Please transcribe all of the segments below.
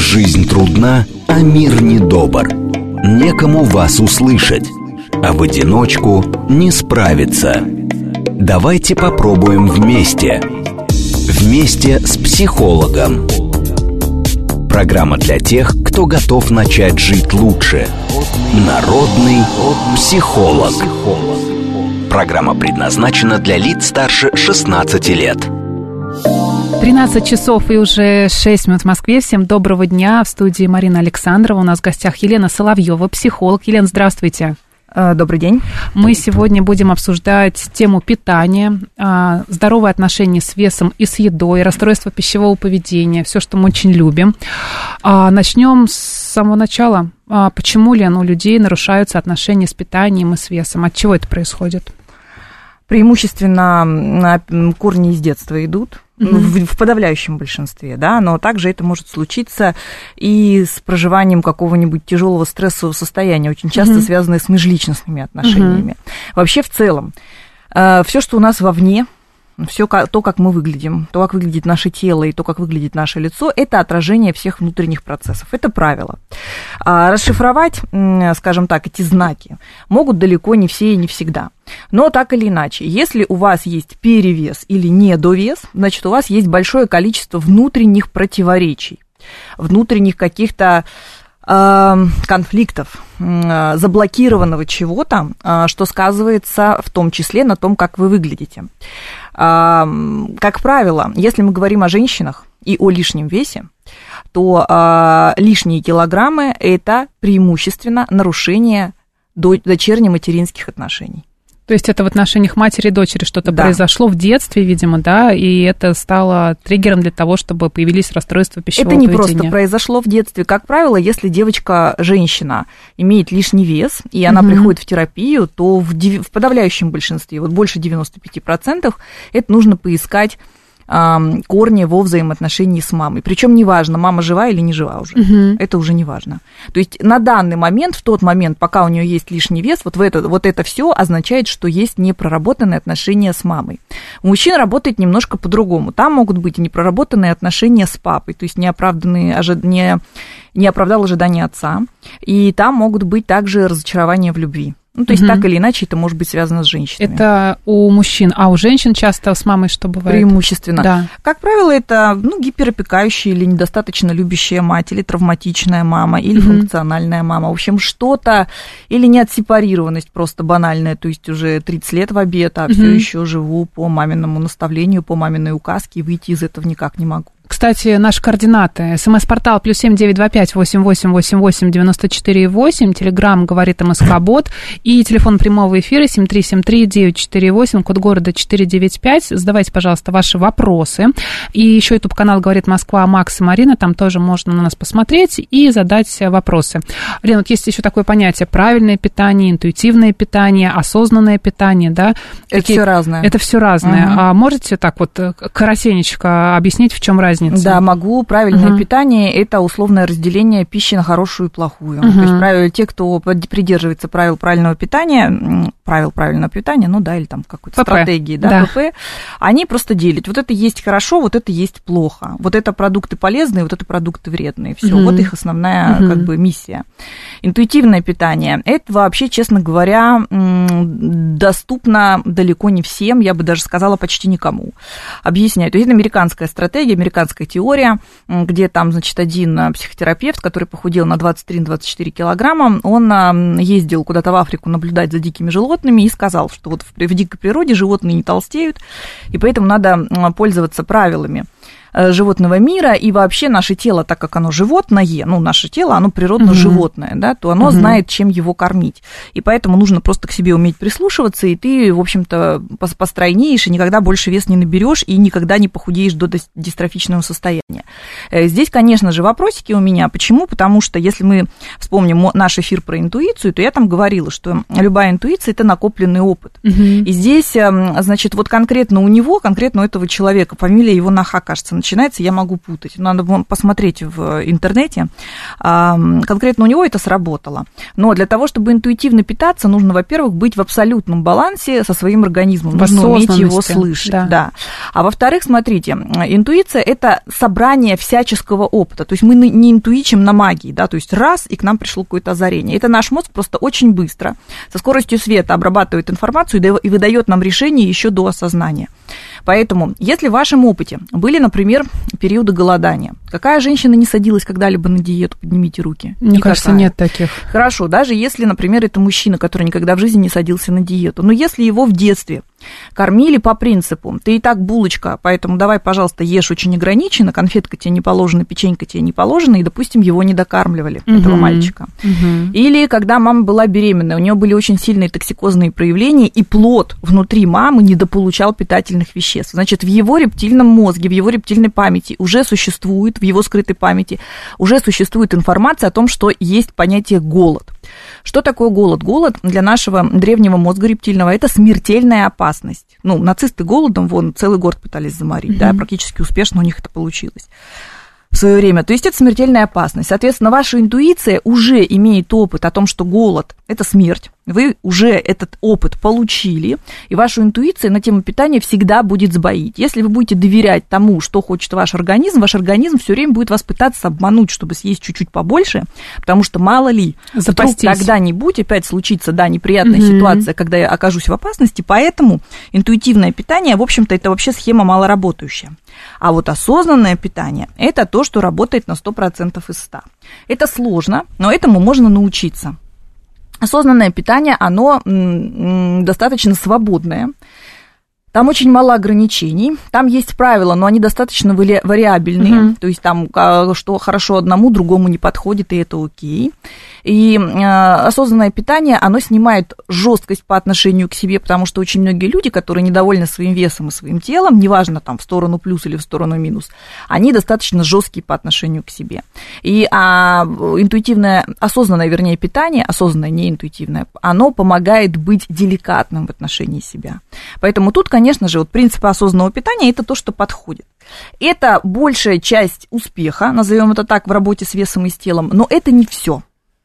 Жизнь трудна, а мир недобр. Некому вас услышать, а в одиночку не справиться. Давайте попробуем вместе. Вместе с психологом. Программа для тех, кто готов начать жить лучше. Народный психолог. Программа предназначена для лиц старше 16 лет. 13 часов и уже 6 минут в Москве. Всем доброго дня. В студии Марина Александрова. У нас в гостях Елена Соловьева, психолог. Елена, здравствуйте. Добрый день. Мы сегодня будем обсуждать тему питания, здоровые отношения с весом и с едой, расстройство пищевого поведения, все, что мы очень любим. Начнем с самого начала. Почему, Лена, у людей нарушаются отношения с питанием и с весом? От чего это происходит? Преимущественно корни из детства идут. В подавляющем большинстве, да, но также это может случиться и с проживанием какого-нибудь тяжелого стрессового состояния, очень часто связанное с межличностными отношениями. Вообще, в целом, все, что у нас вовне, все то, как мы выглядим, то, как выглядит наше тело и то, как выглядит наше лицо, это отражение всех внутренних процессов. Это правило. Расшифровать, скажем так, эти знаки могут далеко не все и не всегда. Но так или иначе, если у вас есть перевес или недовес, значит, у вас есть большое количество внутренних противоречий, внутренних каких-то конфликтов, заблокированного чего-то, что сказывается в том числе на том, как вы выглядите. Как правило, если мы говорим о женщинах и о лишнем весе, то лишние килограммы – это преимущественно нарушение дочерне-материнских отношений. То есть это в отношениях матери и дочери что-то произошло в детстве, видимо, да, и это стало триггером для того, чтобы появились расстройства пищевого поведения. Это не просто произошло в детстве. Как правило, если девочка-женщина имеет лишний вес, и она приходит в терапию, то в подавляющем большинстве, вот больше 95%, это нужно поискать корни во взаимоотношении с мамой. Причем неважно, мама жива или не жива уже. Это уже не важно. То есть на данный момент, в тот момент, пока у нее есть лишний вес, вот это все означает, что есть непроработанные отношения с мамой. У мужчин работает немножко по-другому. Там могут быть непроработанные отношения с папой, то есть не оправдал ожидания отца. И там могут быть также разочарования в любви. Ну, то есть, так или иначе, это может быть связано с женщинами. Это у мужчин, а у женщин часто с мамой что бывает? Преимущественно. Да. Как правило, это гиперопекающая или недостаточно любящая мать, или травматичная мама, или функциональная мама. В общем, что-то, или неотсепарированность просто банальная, то есть уже 30 лет в обед, а все еще живу по маминому наставлению, по маминой указке, и выйти из этого никак не могу. Кстати, наши координаты. СМС-портал +7 925 88 88 94 8. Телеграм говорит МСК-бот. И телефон прямого эфира 7373-948, код города 495. Задавайте, пожалуйста, ваши вопросы. И еще YouTube-канал «Говорит Москва», Макс и Марина. Там тоже можно на нас посмотреть и задать вопросы. Лена, вот есть еще такое понятие: правильное питание, интуитивное питание, осознанное питание, да? Это все разное. Это все разное. А можете так вот коротенечко объяснить, в чем разница? Да, могу. Правильное питание – это условное разделение пищи на хорошую и плохую. То есть те, кто придерживается правил правильного питания, ну да, или там какой-то стратегии, да, ПП, они просто делят. Вот это есть хорошо, вот это есть плохо. Вот это продукты полезные, вот это продукты вредные. Все, вот их основная как бы миссия. Интуитивное питание – это вообще, честно говоря, доступно далеко не всем, я бы даже сказала, почти никому. Объясняю. То есть это американская стратегия, американская теория, где там, значит, один психотерапевт, который похудел на 23-24 килограмма, он ездил куда-то в Африку наблюдать за дикими животными и сказал, что вот в дикой природе животные не толстеют, и поэтому надо пользоваться правилами животного мира, и вообще наше тело, так как оно животное, ну, наше тело, оно природно животное, да, то оно знает, чем его кормить. И поэтому нужно просто к себе уметь прислушиваться, и ты, в общем-то, постройнеешь, и никогда больше вес не наберешь, и никогда не похудеешь до дистрофичного состояния. Здесь, конечно же, вопросики у меня. Почему? Потому что, если мы вспомним наш эфир про интуицию, то я там говорила, что любая интуиция – это накопленный опыт. И здесь, значит, вот конкретно у него, конкретно у этого человека, фамилия его Наха, кажется, начинается, я могу путать. Надо посмотреть в интернете. Конкретно у него это сработало. Но для того, чтобы интуитивно питаться, нужно, во-первых, быть в абсолютном балансе со своим организмом. Нужно уметь его слышать. Да. А во-вторых, смотрите, интуиция – это собрание всяческого опыта. То есть мы не интуичим на магии, да, то есть раз, и к нам пришло какое-то озарение. Это наш мозг просто очень быстро, со скоростью света обрабатывает информацию и выдает нам решение еще до осознания. Поэтому, если в вашем опыте были, например, периоды голодания, какая женщина не садилась когда-либо на диету, поднимите руки? Мне кажется, нет таких. Хорошо, даже если, например, это мужчина, который никогда в жизни не садился на диету, но если его в детстве кормили по принципу, ты и так булочка, поэтому давай, пожалуйста, ешь очень ограниченно, конфетка тебе не положена, печенька тебе не положена, и, допустим, его не докармливали, этого мальчика. Или когда мама была беременная, у нее были очень сильные токсикозные проявления, и плод внутри мамы недополучал питательных веществ. Значит, в его рептильном мозге, в его рептильной памяти уже существует, в его скрытой памяти, уже существует информация о том, что есть понятие голод. Что такое голод? Голод для нашего древнего мозга рептильного – это смертельная опасность. Ну, нацисты голодом, целый город пытались заморить, да, практически успешно у них это получилось в свое время. То есть это смертельная опасность. Соответственно, ваша интуиция уже имеет опыт о том, что голод – это смерть. Вы уже этот опыт получили, и вашу интуицию на тему питания всегда будет сбоить. Если вы будете доверять тому, что хочет ваш организм все время будет вас пытаться обмануть, чтобы съесть чуть-чуть побольше, потому что мало ли, вдруг когда-нибудь опять случится, да, неприятная ситуация, когда я окажусь в опасности, поэтому интуитивное питание, в общем-то, это вообще схема малоработающая. А вот осознанное питание – это то, что работает на 100% из 100. Это сложно, но этому можно научиться. Осознанное питание, оно достаточно свободное. Там очень мало ограничений, там есть правила, но они достаточно вариабельные, то есть там, что хорошо одному, другому не подходит, и это окей. И осознанное питание, оно снимает жесткость по отношению к себе, потому что очень многие люди, которые недовольны своим весом и своим телом, неважно, там, в сторону плюс или в сторону минус, они достаточно жесткие по отношению к себе. И интуитивное, осознанное, вернее, питание, осознанное, не интуитивное, оно помогает быть деликатным в отношении себя. Поэтому тут, конечно же, вот принципы осознанного питания – это то, что подходит. Это большая часть успеха, назовем это так, в работе с весом и с телом, но это не все.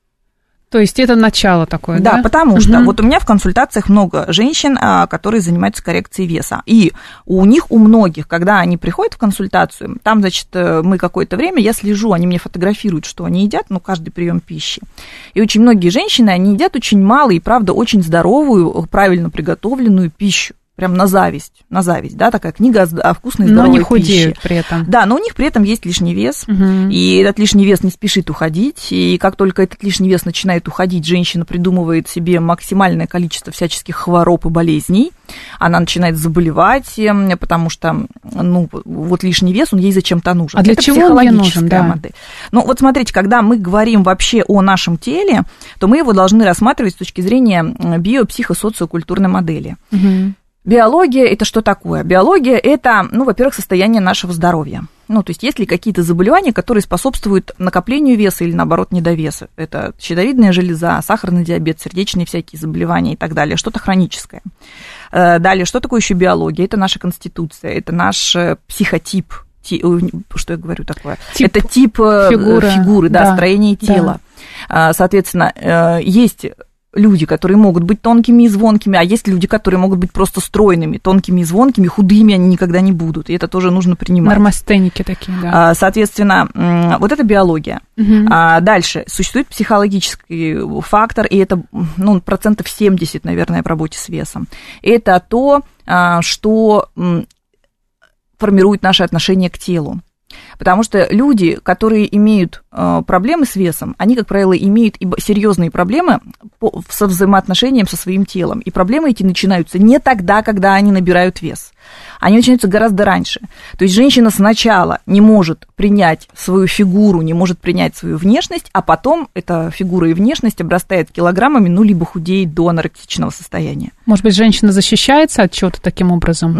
То есть это начало такое, да? Да, потому что вот у меня в консультациях много женщин, которые занимаются коррекцией веса. И у многих, когда они приходят в консультацию, там, значит, мы какое-то время, я слежу, они мне фотографируют, что они едят, каждый прием пищи. И очень многие женщины, они едят очень мало и, правда, очень здоровую, правильно приготовленную пищу. Прям на зависть, да, такая книга о вкусной и здоровой пище. Но они худеют при этом. Да, но у них при этом есть лишний вес, и этот лишний вес не спешит уходить, и как только этот лишний вес начинает уходить, женщина придумывает себе максимальное количество всяческих хвороб и болезней, она начинает заболевать, потому что, вот лишний вес, он ей зачем-то нужен. А для чего он ей нужен, да? Модель. Вот смотрите, когда мы говорим вообще о нашем теле, то мы его должны рассматривать с точки зрения биопсихосоциокультурной модели. Биология – это что такое? Биология – это, во-первых, состояние нашего здоровья. То есть есть ли какие-то заболевания, которые способствуют накоплению веса или, наоборот, недовесу. Это щитовидная железа, сахарный диабет, сердечные всякие заболевания и так далее, что-то хроническое. Далее, что такое еще биология? Это наша конституция, это наш психотип. Что я говорю такое? Это тип фигуры, да, строение тела. Да. Соответственно, есть люди, которые могут быть тонкими и звонкими, а есть люди, которые могут быть просто стройными, тонкими и звонкими, худыми они никогда не будут, и это тоже нужно принимать. Нормостеники такие, да. Соответственно, вот это биология. Дальше существует психологический фактор, и это 70%, наверное, в работе с весом. Это то, что формирует наше отношение к телу. Потому что люди, которые имеют проблемы с весом, они, как правило, имеют серьезные проблемы со взаимоотношением со своим телом. И проблемы эти начинаются не тогда, когда они набирают вес. Они начинаются гораздо раньше. То есть женщина сначала не может принять свою фигуру, не может принять свою внешность, а потом эта фигура и внешность обрастает килограммами, либо худеет до анорексичного состояния. Может быть, женщина защищается от чего-то таким образом?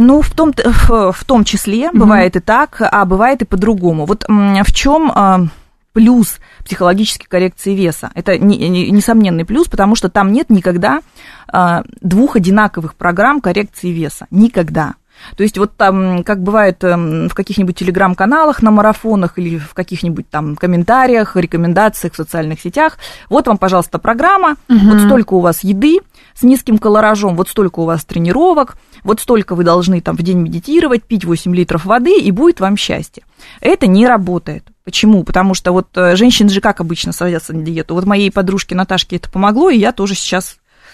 В том числе бывает и так, а бывает и по-другому. Вот в чем плюс психологической коррекции веса? Это несомненный плюс, потому что там нет никогда двух одинаковых программ коррекции веса. Никогда. То есть вот там, как бывает в каких-нибудь телеграм-каналах на марафонах или в каких-нибудь там комментариях, рекомендациях в социальных сетях, вот вам, пожалуйста, программа, вот столько у вас еды с низким калоражом, вот столько у вас тренировок, вот столько вы должны там в день медитировать, пить 8 литров воды, и будет вам счастье. Это не работает. Почему? Потому что вот женщины же как обычно садятся на диету. Вот моей подружке Наташке это помогло, и я тоже сейчас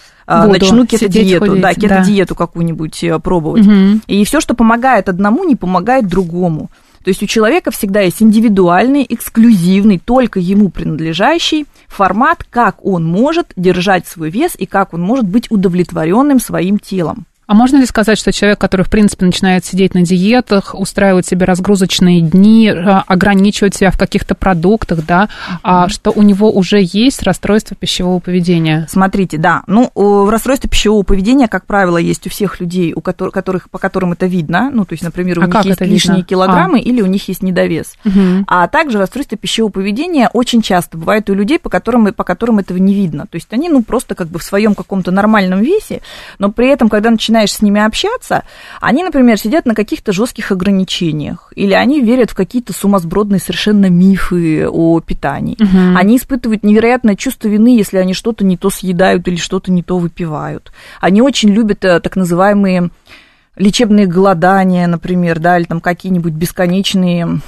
начну кето-диету, да, кето-диету какую-нибудь пробовать. И все, что помогает одному, не помогает другому. То есть у человека всегда есть индивидуальный, эксклюзивный, только ему принадлежащий формат, как он может держать свой вес и как он может быть удовлетворенным своим телом. А можно ли сказать, что человек, который, в принципе, начинает сидеть на диетах, устраивает себе разгрузочные дни, ограничивает себя в каких-то продуктах, да, что у него уже есть расстройство пищевого поведения? Смотрите, да, расстройство пищевого поведения, как правило, есть у всех людей, по которым это видно, то есть, например, у них есть лишние килограммы или у них есть недовес. А также расстройство пищевого поведения очень часто бывает у людей, по которым этого не видно. То есть они, просто как бы в своем каком-то нормальном весе, но при этом, когда начинаешь с ними общаться, они, например, сидят на каких-то жестких ограничениях, или они верят в какие-то сумасбродные совершенно мифы о питании. Они испытывают невероятное чувство вины, если они что-то не то съедают или что-то не то выпивают. Они очень любят так называемые лечебные голодания, например, да, или там какие-нибудь бесконечные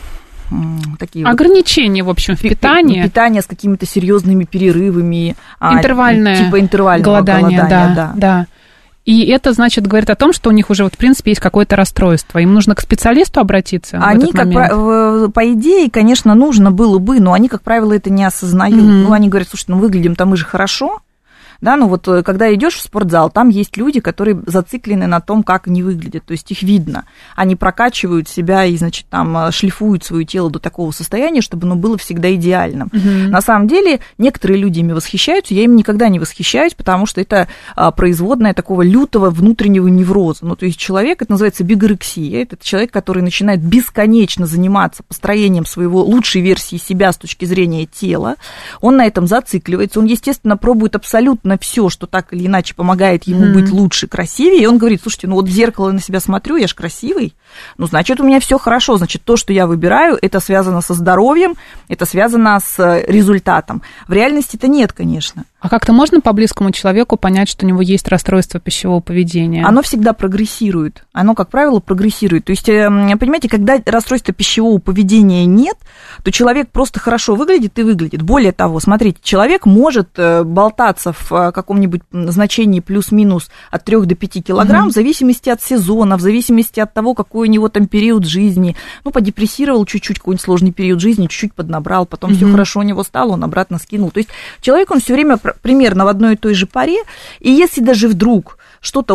такие ограничения, в общем, в питании. Питание с какими-то серьезными перерывами. Интервальное. Типа интервального голодания, да. И это, значит, говорит о том, что у них уже, в принципе, есть какое-то расстройство. Им нужно к специалисту обратиться в этот момент? По идее, конечно, нужно было бы, но они, как правило, это не осознают. Они говорят, слушайте, выглядим-то мы же хорошо. Да, когда идешь в спортзал, там есть люди, которые зациклены на том, как они выглядят, то есть их видно. Они прокачивают себя и, значит, там шлифуют свое тело до такого состояния, чтобы оно было всегда идеальным. На самом деле, некоторые люди ими восхищаются, я им никогда не восхищаюсь, потому что это производная такого лютого внутреннего невроза. То есть человек, это называется бигорексия, это человек, который начинает бесконечно заниматься построением своего лучшей версии себя с точки зрения тела, он на этом зацикливается, он, естественно, пробует абсолютно все, что так или иначе помогает ему быть лучше, красивее, и он говорит, слушайте, в зеркало на себя смотрю, я же красивый, значит, у меня все хорошо, значит, то, что я выбираю, это связано со здоровьем, это связано с результатом. В реальности-то нет, конечно. А как-то можно по близкому человеку понять, что у него есть расстройство пищевого поведения? Оно всегда прогрессирует. Оно, как правило, прогрессирует. То есть, понимаете, когда расстройства пищевого поведения нет, то человек просто хорошо выглядит и выглядит. Более того, смотрите, человек может болтаться в каком-нибудь значении плюс-минус от 3 до 5 килограмм в зависимости от сезона, в зависимости от того, какой у него там период жизни. Подепрессировал чуть-чуть, какой-нибудь сложный период жизни, чуть-чуть поднабрал, потом все хорошо у него стало, он обратно скинул. То есть человек, он все время примерно в одной и той же паре, и если даже вдруг что-то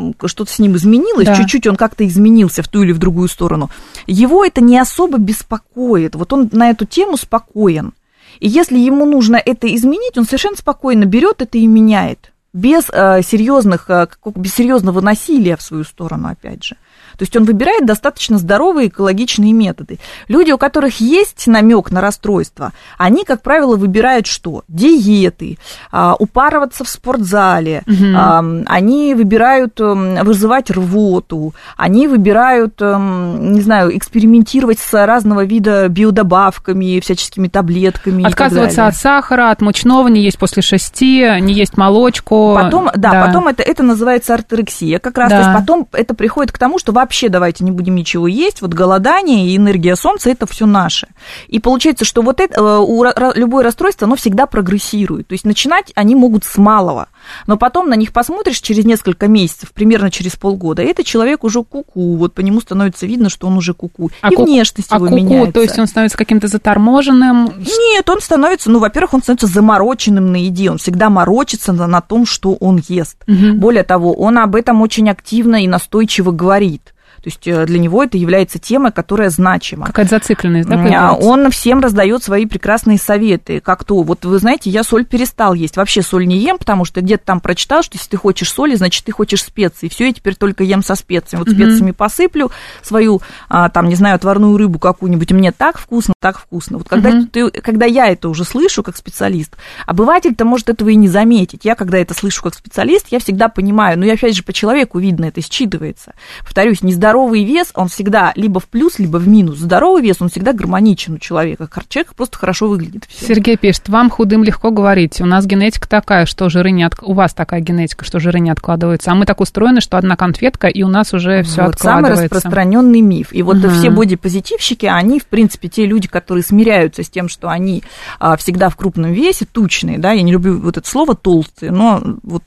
с ним изменилось, чуть-чуть он как-то изменился в ту или в другую сторону, его это не особо беспокоит, он на эту тему спокоен, и если ему нужно это изменить, он совершенно спокойно берет это и меняет, без серьезного насилия в свою сторону, опять же. То есть он выбирает достаточно здоровые экологичные методы. Люди, у которых есть намек на расстройство, они, как правило, выбирают что? Диеты, упарываться в спортзале, они выбирают вызывать рвоту, они выбирают, не знаю, экспериментировать с разного вида биодобавками, всяческими таблетками. Отказываться от сахара, от мучного, не есть после 6, не есть молочку. Потом это называется орторексия как раз. То есть потом это приходит к тому, что вообще давайте не будем ничего есть, голодание и энергия солнца – это все наше. И получается, что любое расстройство, оно всегда прогрессирует. То есть начинать они могут с малого, но потом на них посмотришь через несколько месяцев, примерно через полгода, и этот человек уже ку-ку, по нему становится видно, что он уже ку-ку, и внешность его меняется. То есть он становится каким-то заторможенным? Нет, он становится, во-первых, он становится замороченным на еде, он всегда морочится на том, что он ест. Более того, он об этом очень активно и настойчиво говорит. То есть для него это является темой, которая значима. Какая-то зацикленность, да, появляется? Он всем раздает свои прекрасные советы, как то, вот вы знаете, я соль перестал есть, вообще соль не ем, потому что где-то там прочитал, что если ты хочешь соли, значит, ты хочешь специй, все, я теперь только ем со специями. Вот специями посыплю свою, там, не знаю, отварную рыбу какую-нибудь, мне так вкусно, так вкусно. Вот когда я это уже слышу как специалист, обыватель-то может этого и не заметить. Я, когда это слышу как специалист, я всегда понимаю, но и опять же по человеку видно, это считывается. Повторюсь, нездоровый вес, он всегда либо в плюс, либо в минус. Здоровый вес, он всегда гармоничен у человека. Человек просто хорошо выглядит. Всё. Сергей пишет, вам худым легко говорить. У нас генетика такая, что жиры не у вас такая генетика, что жиры не откладываются. А мы так устроены, что одна конфетка, и у нас уже все откладывается. Самый распространенный миф. И вот все бодипозитивщики, они, в принципе, те люди, которые смиряются с тем, что они всегда в крупном весе, тучные, да, я не люблю вот это слово толстые, но вот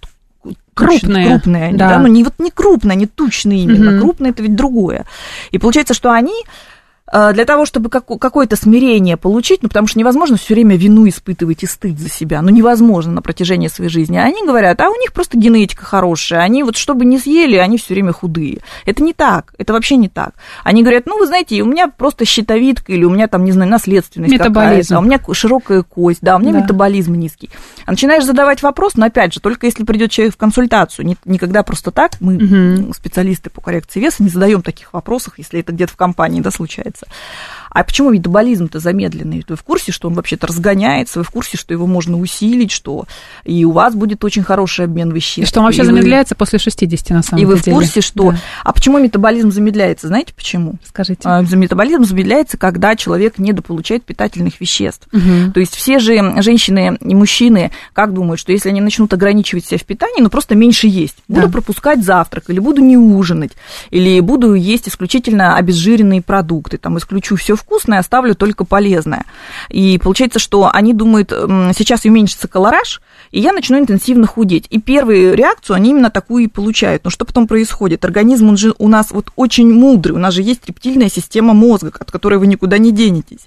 крупные они, да. Ну не крупные, не тучные именно, крупные это ведь другое. И получается, что они для того, чтобы какое-то смирение получить, ну, потому что невозможно все время вину испытывать и стыд за себя, ну, невозможно на протяжении своей жизни. Они говорят, у них просто генетика хорошая, они вот чтобы не съели, они все время худые. Это не так, это вообще не так. Они говорят, ну, вы знаете, у меня просто щитовидка, или у меня там, не знаю, наследственность какая-то, у меня широкая кость, да, у меня метаболизм низкий. А начинаешь задавать вопрос, но опять же, только если придет человек в консультацию, никогда просто так, мы, специалисты по коррекции веса, не задаем таких вопросов, если это где-то в компании, да, случается. А почему метаболизм-то замедленный? Вы в курсе, что он вообще-то разгоняется? Вы в курсе, что его можно усилить, что и у вас будет очень хороший обмен веществ? И что он вообще замедляется после 60, на самом деле. И вы в курсе, что... Да. А почему метаболизм замедляется? Знаете почему? Скажите. Метаболизм замедляется, когда человек недополучает питательных веществ. То есть все же женщины и мужчины как думают, что если они начнут ограничивать себя в питании, ну просто меньше есть. Буду пропускать завтрак, или буду не ужинать, или буду есть исключительно обезжиренные продукты, там исключу все вкусное, оставлю только полезное. И получается, что они думают, сейчас уменьшится колораж, и я начну интенсивно худеть. И первую реакцию они именно такую и получают. Но что потом происходит? Организм, он же у нас вот очень мудрый, у нас же есть рептильная система мозга, от которой вы никуда не денетесь.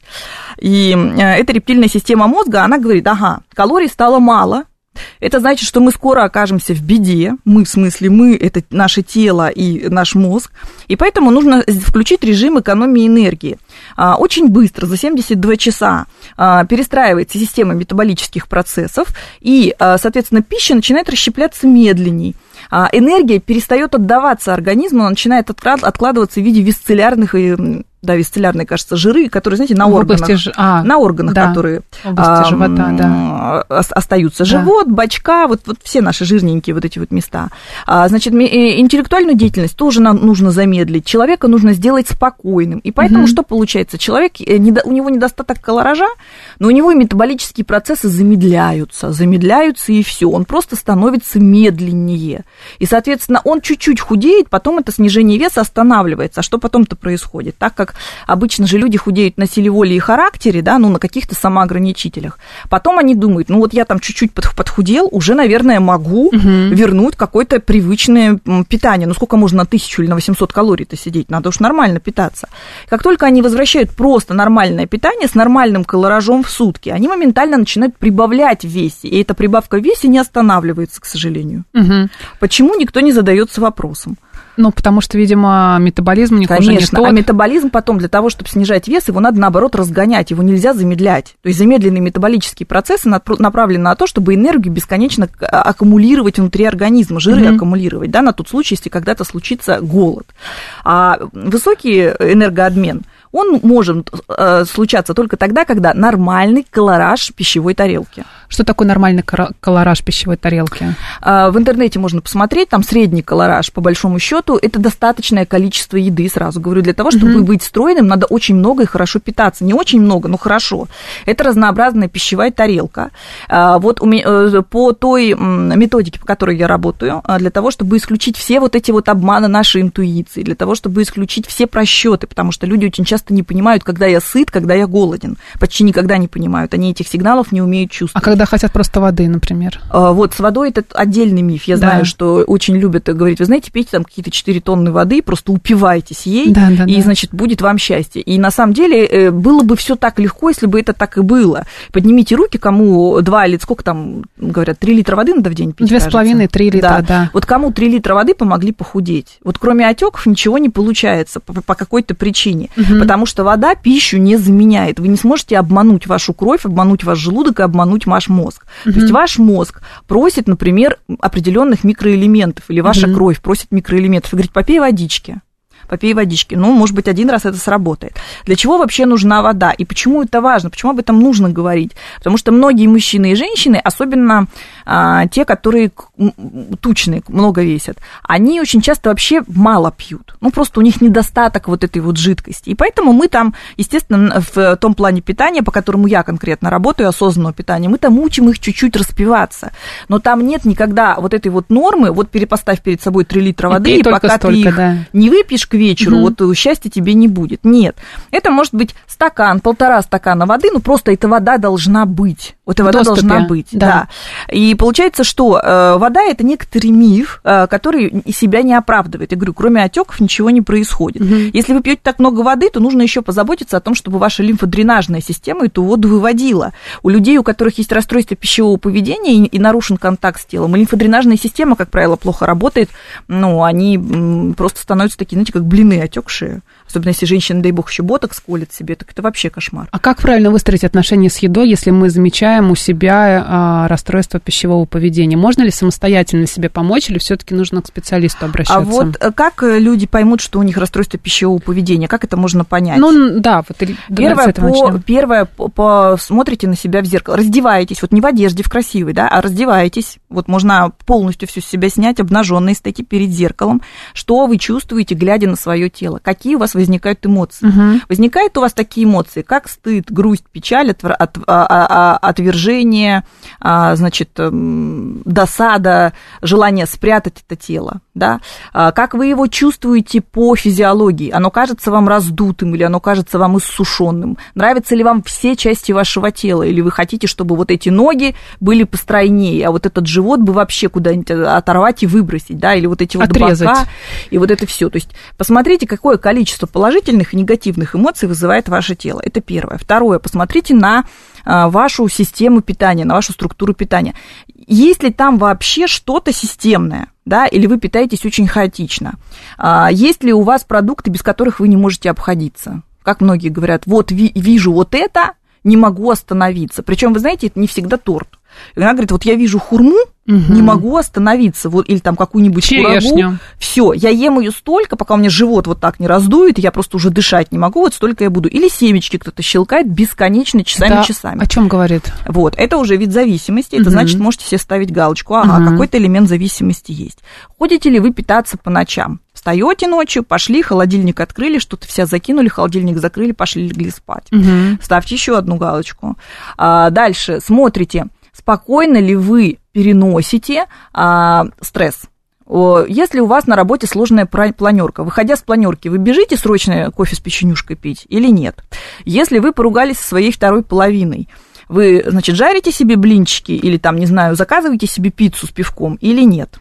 И эта рептильная система мозга, она говорит, калорий стало мало, это значит, что мы скоро окажемся в беде. Мы, в смысле, мы – это наше тело и наш мозг. И поэтому нужно включить режим экономии энергии. Очень быстро, за 72 часа, перестраивается система метаболических процессов, и, соответственно, пища начинает расщепляться медленней. Энергия перестает отдаваться организму, она начинает откладываться в виде висцеллярных и... Да, висцеллярные, кажется, жиры, которые, знаете, на органах, да, которые живота, остаются. Да. Живот, бочка, вот все наши жирненькие вот эти вот места. Значит, интеллектуальную деятельность тоже нужно замедлить. Человека нужно сделать спокойным. И поэтому что получается? Человек, у него недостаток колоража, но у него и метаболические процессы замедляются и все. Он просто становится медленнее. И, соответственно, он чуть-чуть худеет, потом это снижение веса останавливается. А что потом-то происходит? Так как обычно же люди худеют на силе воли и характере, да, ну, на каких-то самоограничителях. Потом они думают, ну, вот я там чуть-чуть подхудел, уже, наверное, могу вернуть какое-то привычное питание. Ну, сколько можно на 1000 или на 800 калорий-то сидеть? Надо уж нормально питаться. Как только они возвращают просто нормальное питание с нормальным колоражом в сутки, они моментально начинают прибавлять в весе. И эта прибавка в весе не останавливается, к сожалению. Почему никто не задается вопросом? Ну, потому что, видимо, метаболизм у них уже не тот. А метаболизм потом для того, чтобы снижать вес, его надо, наоборот, разгонять, его нельзя замедлять. То есть замедленные метаболические процессы направлены на то, чтобы энергию бесконечно аккумулировать внутри организма, жиры аккумулировать, да, на тот случай, если когда-то случится голод. А высокий энергообмен, он может случаться только тогда, когда нормальный колораж пищевой тарелки. Что такое нормальный колораж пищевой тарелки? В интернете можно посмотреть, там средний колораж, по большому счету, это достаточное количество еды, сразу говорю, для того, чтобы быть стройным, надо очень много и хорошо питаться. Не очень много, но хорошо. Это разнообразная пищевая тарелка. Вот по той методике, по которой я работаю, для того, чтобы исключить все вот эти вот обманы нашей интуиции, для того, чтобы исключить все просчеты, потому что люди очень часто не понимают, когда я сыт, когда я голоден. Почти никогда не понимают. Они этих сигналов не умеют чувствовать. А когда когда хотят просто воды, например. Вот, с водой это отдельный миф. Я знаю, что очень любят говорить, вы знаете, пейте там какие-то 4 тонны воды, просто упивайтесь ей, и, значит, будет вам счастье. И на самом деле было бы все так легко, если бы это так и было. Поднимите руки, кому 2 или сколько там, говорят, 3 литра воды надо в день пить, 2,5-3 литра, да. Вот кому 3 литра воды помогли похудеть. Вот кроме отеков ничего не получается по какой-то причине, потому что вода пищу не заменяет. Вы не сможете обмануть вашу кровь, обмануть ваш желудок и обмануть ваш мозг. То есть ваш мозг просит, например, определенных микроэлементов, или ваша кровь просит микроэлементов, и говорит, попей водички. Попей водички. Ну, может быть, один раз это сработает. Для чего вообще нужна вода? И почему это важно? Почему об этом нужно говорить? Потому что многие мужчины и женщины, особенно те, которые тучные, много весят, они очень часто вообще мало пьют. Ну, просто у них недостаток вот этой вот жидкости. И поэтому мы там, естественно, в том плане питания, по которому я конкретно работаю, осознанного питания, мы там учим их чуть-чуть распиваться. Но там нет никогда вот этой вот нормы, вот поставь перед собой 3 литра воды, и пока ты их не выпьешь к вечеру, вот счастья тебе не будет. Нет. Это может быть стакан, 1,5 стакана воды, ну, просто эта вода должна быть. Вот эта вода должна быть, да. И получается, что вода – это некоторый миф, который себя не оправдывает. Я говорю, кроме отеков ничего не происходит. Если вы пьете так много воды, то нужно еще позаботиться о том, чтобы ваша лимфодренажная система эту воду выводила. У людей, у которых есть расстройство пищевого поведения и нарушен контакт с телом, и лимфодренажная система, как правило, плохо работает, ну, они просто становятся такие, знаете, как блины отекшие. Особенно если женщина, дай бог, еще ботокс колет себе, так это вообще кошмар. А как правильно выстроить отношения с едой, если мы замечаем у себя расстройство пищевого поведения? Можно ли самостоятельно себе помочь, или все-таки нужно к специалисту обращаться? А вот как люди поймут, что у них расстройство пищевого поведения? Как это можно понять? Ну, да, вот Первое, посмотрите на себя в зеркало. Раздеваетесь, вот не в одежде, в красивой, да, а раздеваетесь. Вот можно полностью всю себя снять, обнажённой, стоите перед зеркалом. Что вы чувствуете, глядя на свое тело? Какие у вас возникают эмоции? Возникают у вас такие эмоции, как стыд, грусть, печаль, отвержение, значит, досада, желание спрятать это тело, да? Как вы его чувствуете по физиологии? Оно кажется вам раздутым или оно кажется вам иссушенным? Нравятся ли вам все части вашего тела? Или вы хотите, чтобы вот эти ноги были постройнее, а вот этот живот бы вообще куда-нибудь оторвать и выбросить, да? Или вот эти вот бока, и вот это все. То есть посмотрите, какое количество положительных и негативных эмоций вызывает ваше тело. Это первое. Второе, посмотрите на вашу систему питания, на вашу структуру питания. Есть ли там вообще что-то системное, да, или вы питаетесь очень хаотично? Есть ли у вас продукты, без которых вы не можете обходиться? Как многие говорят, вот вижу вот это, не могу остановиться. Причем, вы знаете, это не всегда торт. И она говорит, вот я вижу хурму, не могу остановиться, вот, или там какую-нибудь курагу. Все, я ем ее столько, пока у меня живот вот так не раздует, и я просто уже дышать не могу, вот столько я буду. Или семечки кто-то щелкает бесконечно, часами. О чем говорит? Вот, это уже вид зависимости, это значит, можете себе ставить галочку, какой-то элемент зависимости есть. Ходите ли вы питаться по ночам? Встаете ночью, пошли, холодильник открыли, что-то вся закинули, холодильник закрыли, пошли, легли спать. Ставьте еще одну галочку. Дальше смотрите, спокойно ли вы переносите стресс. Если у вас на работе сложная планерка, выходя с планерки, вы бежите срочно кофе с печенюшкой пить или нет? Если вы поругались со своей второй половиной, вы, значит, жарите себе блинчики или там, не знаю, заказываете себе пиццу с пивком или нет?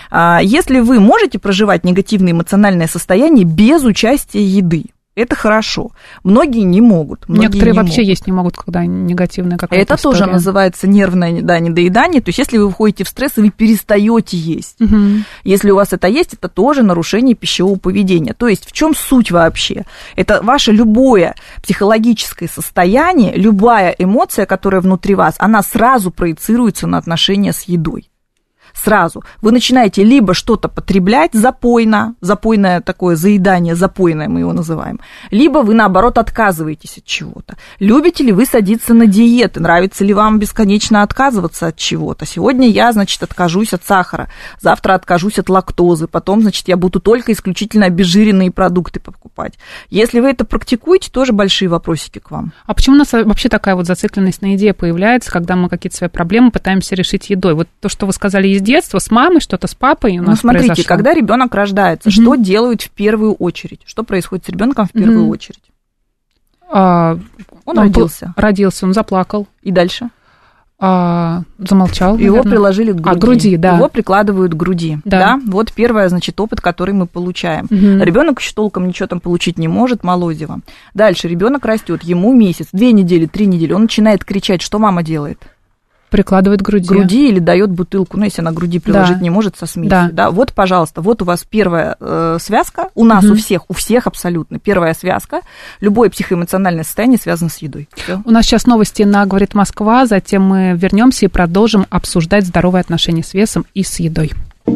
Если вы можете проживать негативное эмоциональное состояние без участия еды, это хорошо. Многие не могут. Некоторые вообще есть не могут, когда негативная какая-то Это история. тоже называется нервное недоедание. То есть, если вы входите в стресс, вы перестаете есть. Если у вас это есть, это тоже нарушение пищевого поведения. То есть, в чем суть вообще? Это ваше любое психологическое состояние, любая эмоция, которая внутри вас, она сразу проецируется на отношения с едой. Сразу. Вы начинаете либо что-то потреблять запойное такое заедание, запойное мы его называем, либо вы, наоборот, отказываетесь от чего-то. Любите ли вы садиться на диеты? Нравится ли вам бесконечно отказываться от чего-то? Сегодня я, значит, откажусь от сахара, завтра откажусь от лактозы, потом, значит, я буду только исключительно обезжиренные продукты покупать. Если вы это практикуете, тоже большие вопросики к вам. А почему у нас вообще такая вот зацикленность на еде появляется, когда мы какие-то свои проблемы пытаемся решить едой? Вот то, что вы сказали из детства, с мамой, что-то с папой у нас смотрите, произошло. Когда ребенок рождается, что делают в первую очередь? Что происходит с ребенком в первую очередь? Он родился, он заплакал. И дальше? замолчал. Его наверное. приложили к груди. Груди, да. Его прикладывают к груди. Да. Вот первый, значит, опыт, который мы получаем. Ребенок еще толком ничего там получить не может, молозиво. Дальше ребенок растет, ему месяц, 2 недели, 3 недели, он начинает кричать, что мама делает? Прикладывает к груди. Или дает бутылку, ну, если она к груди приложить не может, со смесью. Да. Вот, пожалуйста, вот у вас первая связка, у нас у всех абсолютно, первая связка, любое психоэмоциональное состояние связано с едой. Всё. У нас сейчас новости на «Говорит Москва», затем мы вернемся и продолжим обсуждать здоровые отношения с весом и с едой.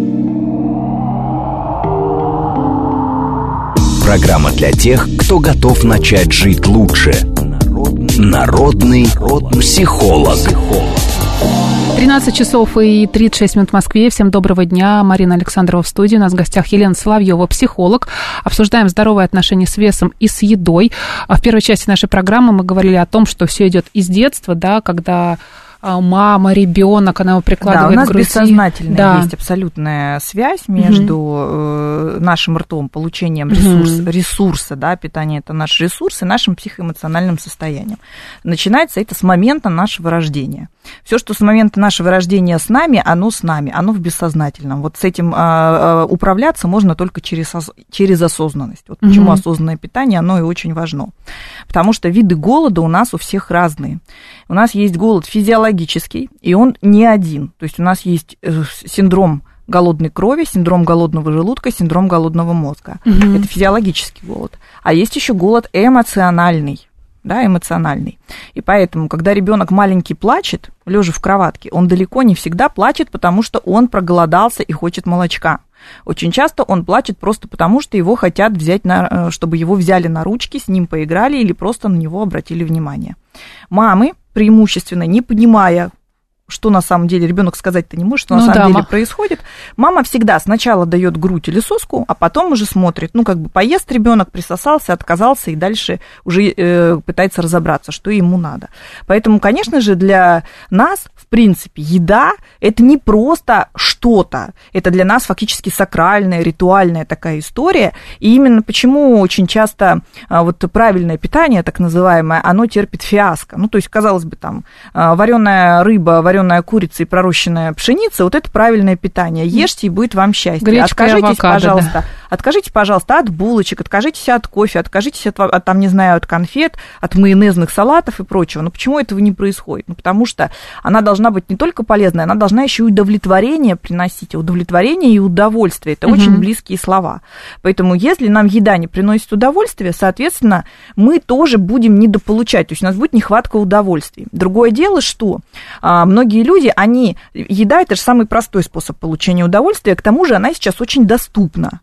Программа для тех, кто готов начать жить лучше. Народный психолог. 13 часов и 36 минут в Москве. Всем доброго дня. Марина Александрова в студии. У нас в гостях Елена Соловьева, психолог. Обсуждаем здоровые отношения с весом и с едой. В первой части нашей программы мы говорили о том, что все идет из детства, да, когда мама, ребенок, она его прикладывает к груди. Да, у нас бессознательно есть абсолютная связь между нашим ртом, получением ресурса, да, питание – это наш ресурс, и нашим психоэмоциональным состоянием. Начинается это с момента нашего рождения. Все, что с момента нашего рождения с нами, оно в бессознательном. Вот с этим управляться можно только через осознанность. Вот почему осознанное питание, оно и очень важно. Потому что виды голода у нас у всех разные. У нас есть голод физиологический, и он не один. То есть у нас есть синдром голодной крови, синдром голодного желудка, синдром голодного мозга. Это физиологический голод. А есть еще голод эмоциональный. Да, эмоциональный. И поэтому, когда ребенок маленький плачет, лежа в кроватке, он далеко не всегда плачет, потому что он проголодался и хочет молочка. Очень часто он плачет просто потому, что его хотят взять, чтобы его взяли на ручки, с ним поиграли или просто на него обратили внимание. Мамы, преимущественно, не понимая, что на самом деле ребенок сказать-то не может, что на самом деле происходит. Мама всегда сначала дает грудь или соску, а потом уже смотрит, поест ребенок, присосался, отказался и дальше уже пытается разобраться, что ему надо. Поэтому, конечно же, для нас, в принципе, еда – это не просто что-то, это для нас фактически сакральная, ритуальная такая история. И именно почему очень часто вот правильное питание, так называемое, оно терпит фиаско. То есть, казалось бы, там вареная рыба, вареная курица и пророщенная пшеница, вот это правильное питание. Ешьте, и будет вам счастье. Гречка и авокадо, откажитесь, пожалуйста, от булочек, откажитесь от кофе, откажитесь от конфет, от майонезных салатов и прочего. Но почему этого не происходит? Потому что она должна быть не только полезной, она должна еще и удовлетворение приносить. Удовлетворение и удовольствие – это очень близкие слова. Поэтому если нам еда не приносит удовольствия, соответственно, мы тоже будем недополучать, то есть у нас будет нехватка удовольствий. Другое дело, что многие люди, еда – это же самый простой способ получения удовольствия, к тому же она сейчас очень доступна.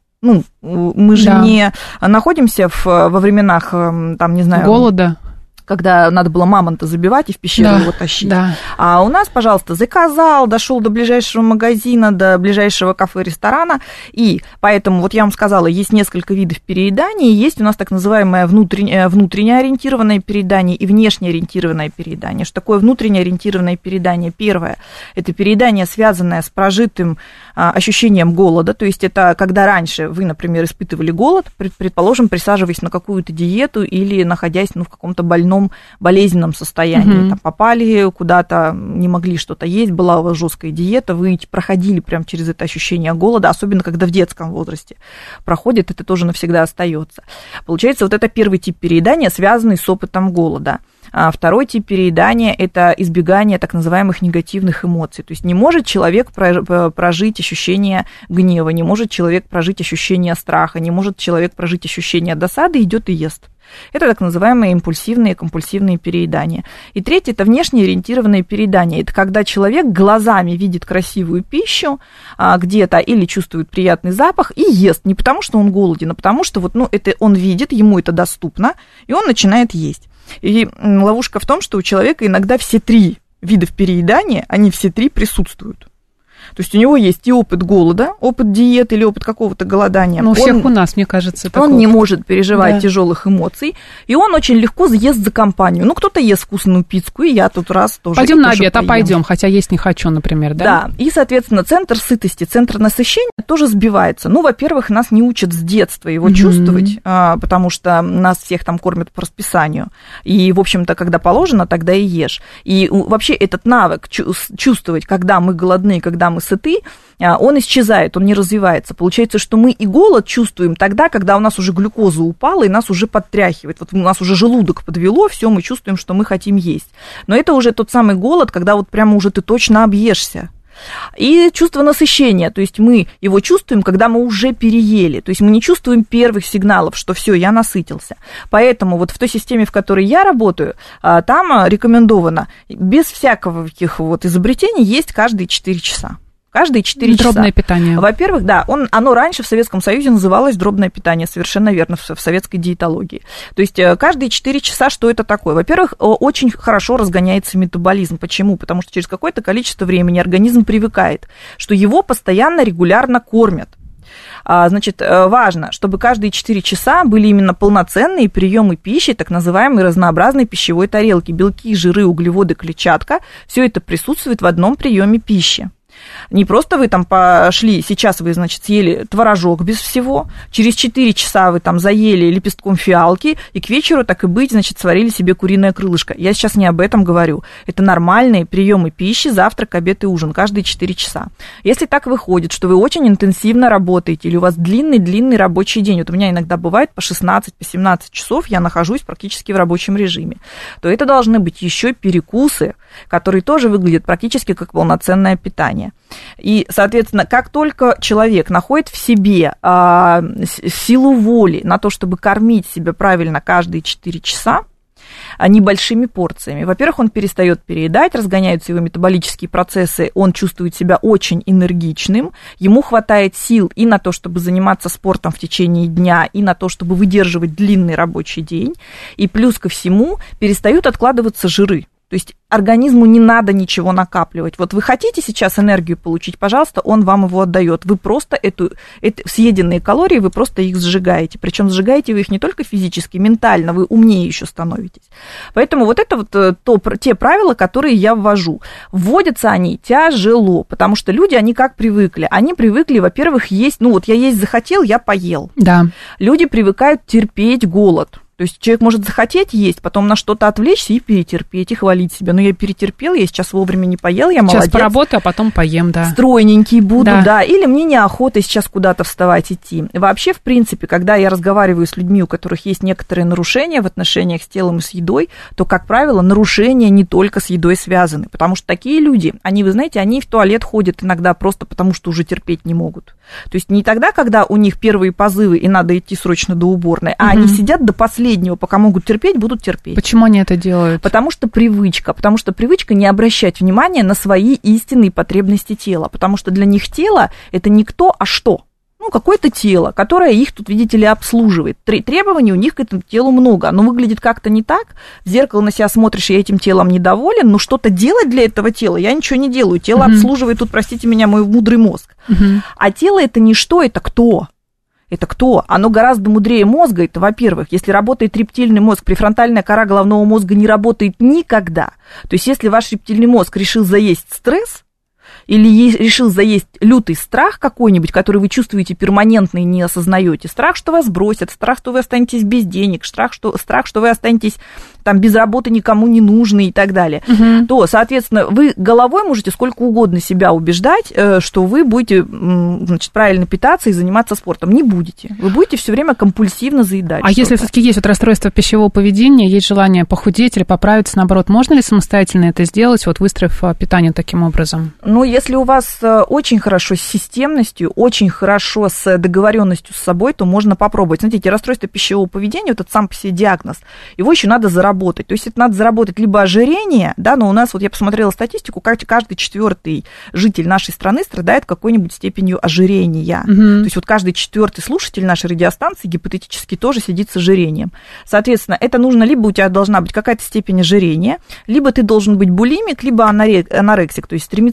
Мы же не находимся во временах, голода. Когда надо было мамонта забивать и в пещеру его тащить. Да. А у нас, пожалуйста, заказал, дошел до ближайшего магазина, до ближайшего кафе, ресторана. И поэтому, вот я вам сказала, есть несколько видов переедания. Есть у нас так называемое внутренне ориентированное переедание и внешне ориентированное переедание. Что такое внутренне ориентированное переедание? Первое – это переедание, связанное с прожитым ощущением голода. То есть это когда раньше вы, например, испытывали голод, предположим, присаживаясь на какую-то диету или находясь в каком-то болезненном состоянии. Там попали куда-то, не могли что-то есть, была у вас жесткая диета, вы проходили прямо через это ощущение голода, особенно когда в детском возрасте проходит, это тоже навсегда остается. Получается, вот это первый тип переедания, связанный с опытом голода. А второй тип переедания – это избегание так называемых негативных эмоций. То есть не может человек прожить ощущение гнева, не может человек прожить ощущение страха, не может человек прожить ощущение досады, идет и ест. Это так называемые импульсивные и компульсивные переедания. И третье – это внешне ориентированное переедание. Это когда человек глазами видит красивую пищу где-то или чувствует приятный запах и ест. Не потому, что он голоден, а потому, что это он видит, ему это доступно, и он начинает есть. И ловушка в том, что у человека иногда все 3 вида переедания, они все 3 присутствуют. То есть у него есть и опыт голода, опыт диеты или опыт какого-то голодания. Ну, у всех у нас, мне кажется, такой он не может переживать тяжелых эмоций, и он очень легко ест за компанию. Ну, кто-то ест вкусную пиццу, и я тут раз тоже. Пойдем на обед, пойдем, хотя есть не хочу, например, да? Да, и, соответственно, центр сытости, центр насыщения тоже сбивается. Ну, во-первых, нас не учат с детства его чувствовать, потому что нас всех там кормят по расписанию. И, в общем-то, когда положено, тогда и ешь. И вообще этот навык чувствовать, когда мы голодны, когда мы сыты, он исчезает, он не развивается. Получается, что мы и голод чувствуем тогда, когда у нас уже глюкоза упала, и нас уже подтряхивает. Вот у нас уже желудок подвело, все, мы чувствуем, что мы хотим есть. Но это уже тот самый голод, когда вот прямо уже ты точно объешься. И чувство насыщения, то есть мы его чувствуем, когда мы уже переели, то есть мы не чувствуем первых сигналов, что все, я насытился. Поэтому вот в той системе, в которой я работаю, там рекомендовано без всяких вот изобретений есть каждые 4 часа. Каждые 4 часа. Дробное питание. Во-первых, да, оно раньше в Советском Союзе называлось дробное питание, совершенно верно, в советской диетологии. То есть каждые 4 часа что это такое? Во-первых, очень хорошо разгоняется метаболизм. Почему? Потому что через какое-то количество времени организм привыкает, что его постоянно, регулярно кормят. Значит, важно, чтобы каждые 4 часа были именно полноценные приемы пищи, так называемой разнообразной пищевой тарелки. Белки, жиры, углеводы, клетчатка, все это присутствует в одном приеме пищи. Не просто вы там пошли, сейчас вы, значит, съели творожок без всего, через 4 часа вы там заели лепестком фиалки, и к вечеру, так и быть, значит, сварили себе куриное крылышко. Я сейчас не об этом говорю. Это нормальные приемы пищи, завтрак, обед и ужин, каждые 4 часа. Если так выходит, что вы очень интенсивно работаете, или у вас длинный рабочий день, вот у меня иногда бывает по 16, по 17 часов я нахожусь практически в рабочем режиме, то это должны быть еще перекусы, которые тоже выглядят практически как полноценное питание. И, соответственно, как только человек находит в себе силу воли на то, чтобы кормить себя правильно каждые 4 часа, небольшими порциями. Во-первых, он перестает переедать, разгоняются его метаболические процессы, он чувствует себя очень энергичным, ему хватает сил и на то, чтобы заниматься спортом в течение дня, и на то, чтобы выдерживать длинный рабочий день, и плюс ко всему перестают откладываться жиры. То есть организму не надо ничего накапливать. Вот вы хотите сейчас энергию получить, пожалуйста, он вам его отдает. Вы просто съеденные калории, вы просто их сжигаете. Причем сжигаете вы их не только физически, ментально, вы умнее еще становитесь. Поэтому вот это вот те правила, которые я ввожу. Вводятся они тяжело, потому что люди, они как привыкли? Они привыкли, во-первых, есть, ну вот я есть захотел, я поел. Да. Люди привыкают терпеть голод. То есть человек может захотеть есть, потом на что-то отвлечься и перетерпеть, и хвалить себя. Но я перетерпел, я сейчас вовремя не поел, я молодец. Сейчас поработаю, а потом поем, да. Стройненький буду, да. Или мне неохота сейчас куда-то вставать, идти. Вообще, в принципе, когда я разговариваю с людьми, у которых есть некоторые нарушения в отношениях с телом и с едой, то, как правило, нарушения не только с едой связаны. Потому что такие люди, они, вы знаете, они в туалет ходят иногда просто потому, что уже терпеть не могут. То есть не тогда, когда у них первые позывы и надо идти срочно до уборной, а они сидят до последнего, пока могут терпеть, будут терпеть. Почему они это делают? Потому что привычка не обращать внимания на свои истинные потребности тела, потому что для них тело – это не кто, а что. Ну, какое-то тело, которое их тут, видите ли, обслуживает. Требований у них к этому телу много. Оно выглядит как-то не так. В зеркало на себя смотришь, я этим телом недоволен, но что-то делать для этого тела я ничего не делаю. Тело обслуживает тут, простите меня, мой мудрый мозг. А тело – это не что, это кто? Это кто? Оно гораздо мудрее мозга. Это, во-первых, если работает рептильный мозг, префронтальная кора головного мозга не работает никогда. То есть, если ваш рептильный мозг решил заесть стресс, или решил заесть лютый страх какой-нибудь, который вы чувствуете перманентно и не осознаете, страх, что вас бросят, страх, что вы останетесь без денег, страх, что вы останетесь там без работы, никому не нужны и так далее, то, соответственно, вы головой можете сколько угодно себя убеждать, что вы будете, значит, правильно питаться и заниматься спортом. Не будете. Вы будете все время компульсивно заедать. А если все-таки есть вот расстройство пищевого поведения, есть желание похудеть или поправиться, наоборот, можно ли самостоятельно это сделать, вот выстроив питание таким образом? Ну, если у вас очень хорошо с системностью, очень хорошо с договоренностью с собой, то можно попробовать. Смотрите, расстройство пищевого поведения, вот этот сам по себе диагноз, его еще надо заработать. То есть это надо заработать либо ожирение, да, но у нас, вот я посмотрела статистику, каждый 4-й житель нашей страны страдает какой-нибудь степенью ожирения. То есть вот каждый 4-й слушатель нашей радиостанции гипотетически тоже сидит с ожирением. Соответственно, это нужно, либо у тебя должна быть какая-то степень ожирения, либо ты должен быть булимик, либо анорексик, то есть стремиться к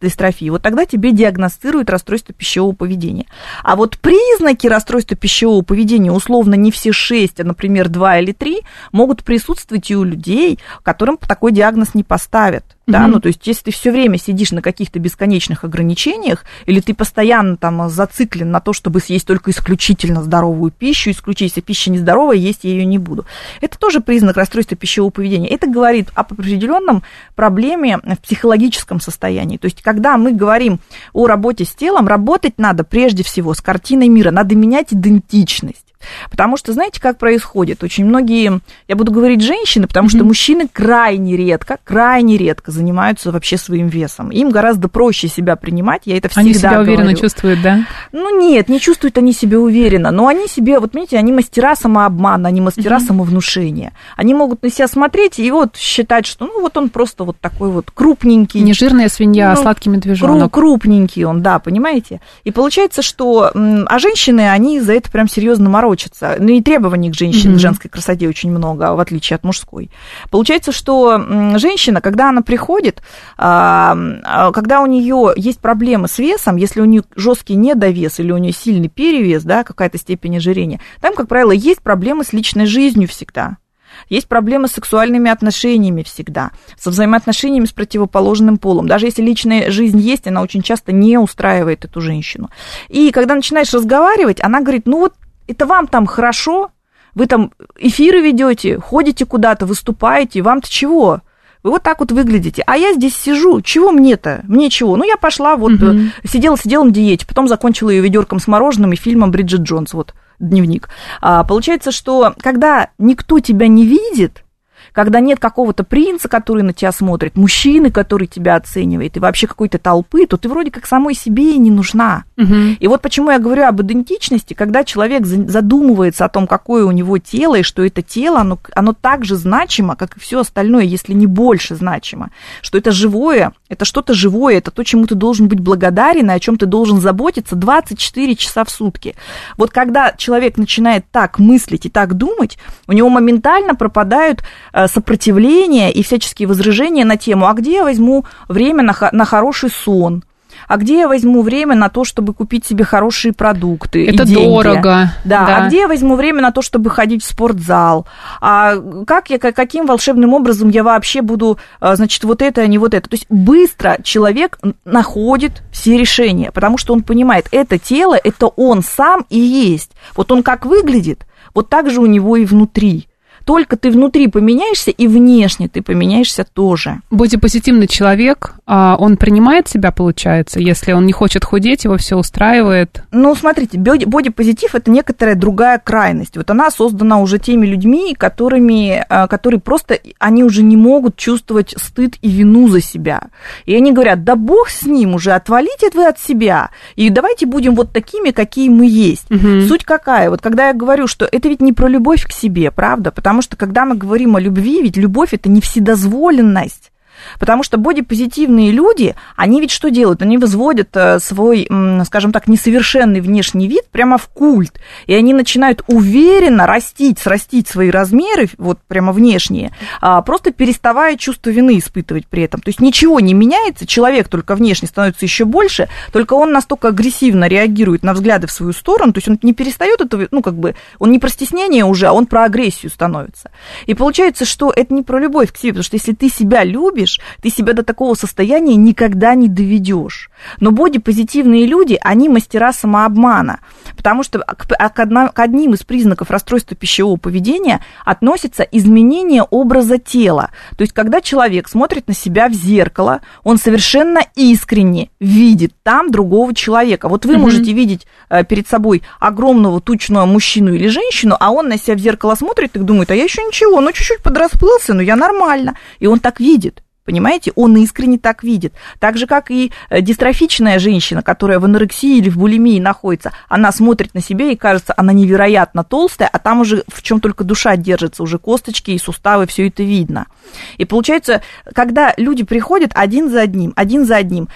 дистрофии, вот тогда тебе диагностируют расстройство пищевого поведения. А вот признаки расстройства пищевого поведения, условно, не все 6, а, например, 2 или 3, могут присутствовать и у людей, которым такой диагноз не поставят. Да, ну, то есть, если ты все время сидишь на каких-то бесконечных ограничениях, или ты постоянно там зациклен на то, чтобы съесть только исключительно здоровую пищу, если пища нездоровая, есть я ее не буду. Это тоже признак расстройства пищевого поведения. Это говорит об определенном проблеме в психологическом состоянии. То есть, когда мы говорим о работе с телом, работать надо прежде всего с картиной мира, надо менять идентичность. Потому что, знаете, как происходит? Очень многие, я буду говорить женщины, потому что мужчины крайне редко занимаются вообще своим весом. Им гораздо проще себя принимать, я это всегда говорю. Они себя уверенно чувствуют, да? Ну, нет, не чувствуют они себя уверенно, но они себе, вот видите, они мастера самообмана, они мастера самовнушения. Они могут на себя смотреть и вот считать, что, ну, вот он просто вот такой вот крупненький. Не жирная свинья, а сладкий медвежонок. Крупненький он, да, понимаете? И получается, что, а женщины, они за это прям серьезно морочатся. Ну и требований к женщине, к женской красоте очень много, в отличие от мужской. Получается, что женщина, когда она приходит, когда у нее есть проблемы с весом, если у нее жесткий недовес или у нее сильный перевес, да, какая-то степень ожирения, там, как правило, есть проблемы с личной жизнью всегда. Есть проблемы с сексуальными отношениями всегда, со взаимоотношениями с противоположным полом. Даже если личная жизнь есть, она очень часто не устраивает эту женщину. И когда начинаешь разговаривать, она говорит, ну вот, это вам там хорошо, вы там эфиры ведете, ходите куда-то, выступаете, вам-то чего? Вы вот так вот выглядите. А я здесь сижу, чего мне-то? Мне чего? Ну, я пошла, вот, сидела на диете, потом закончила ее ведерком с мороженым и фильмом «Бриджит Джонс», вот, дневник. Получается, что когда никто тебя не видит, когда нет какого-то принца, который на тебя смотрит, мужчины, который тебя оценивает, и вообще какой-то толпы, то ты вроде как самой себе и не нужна. И вот почему я говорю об идентичности, когда человек задумывается о том, какое у него тело, и что это тело, оно так же значимо, как и все остальное, если не больше значимо, что это живое, это что-то живое, это то, чему ты должен быть благодарен, и о чем ты должен заботиться 24 часа в сутки. Вот когда человек начинает так мыслить и так думать, у него моментально пропадают сопротивление и всяческие возражения на тему, а где я возьму время на хороший сон, а где я возьму время на то, чтобы купить себе хорошие продукты и деньги? Это дорого. Да, а где я возьму время на то, чтобы ходить в спортзал? А каким волшебным образом я вообще буду, значит, вот это, а не вот это? То есть быстро человек находит все решения, потому что он понимает, это тело, это он сам и есть. Вот он как выглядит, вот так же у него и внутри. Только ты внутри поменяешься, и внешне ты поменяешься тоже. Бодипозитивный человек, он принимает себя, получается, если он не хочет худеть, его все устраивает? Ну, смотрите, бодипозитив – это некоторая другая крайность. Вот она создана уже теми людьми, которые просто, они уже не могут чувствовать стыд и вину за себя. И они говорят, да бог с ним уже, отвалите вы от себя, и давайте будем вот такими, какие мы есть. Суть какая? Вот когда я говорю, что это ведь не про любовь к себе, правда? Потому что, когда мы говорим о любви, ведь любовь – это не вседозволенность. Потому что бодипозитивные люди, они ведь что делают? Они возводят свой, скажем так, несовершенный внешний вид прямо в культ. И они начинают уверенно срастить свои размеры, вот прямо внешние, просто переставая чувство вины испытывать при этом. То есть ничего не меняется, человек только внешне становится еще больше, только он настолько агрессивно реагирует на взгляды в свою сторону, то есть он не перестает это, он не про стеснение уже, а он про агрессию становится. И получается, что это не про любовь к себе, потому что если ты себя любишь, ты себя до такого состояния никогда не доведешь. Но бодипозитивные люди, они мастера самообмана, потому что к одним из признаков расстройства пищевого поведения относится изменение образа тела. То есть, когда человек смотрит на себя в зеркало, он совершенно искренне видит там другого человека. Вот вы можете видеть перед собой огромного тучного мужчину или женщину, а он на себя в зеркало смотрит и думает, а я еще ничего, чуть-чуть подрасплылся, но я нормально. И он так видит. Понимаете, он искренне так видит. Так же, как и дистрофичная женщина, которая в анорексии или в булимии находится, она смотрит на себя и кажется, она невероятно толстая, а там уже в чем только душа держится, уже косточки и суставы, все это видно. И получается, когда люди приходят один за одним,